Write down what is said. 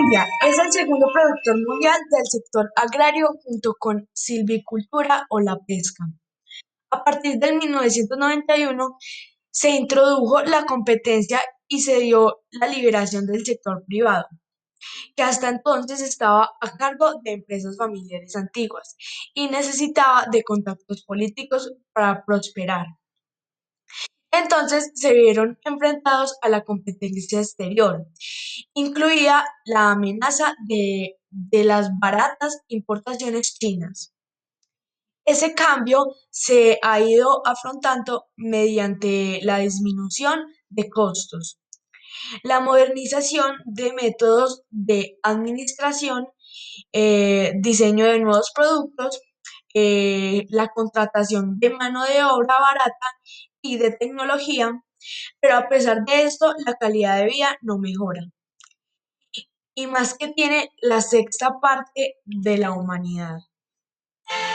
Colombia es el segundo productor mundial del sector agrario junto con silvicultura o la pesca. A partir del 1991 se introdujo la competencia y se dio la liberación del sector privado, que hasta entonces estaba a cargo de empresas familiares antiguas y necesitaba de contactos políticos para prosperar. Entonces se vieron enfrentados a la competencia exterior, incluida la amenaza de las baratas importaciones chinas. Ese cambio se ha ido afrontando mediante la disminución de costos, la modernización de métodos de administración, diseño de nuevos productos, la contratación de mano de obra barata y de tecnología, pero a pesar de esto, la calidad de vida no mejora. Y más que tiene la sexta parte de la humanidad.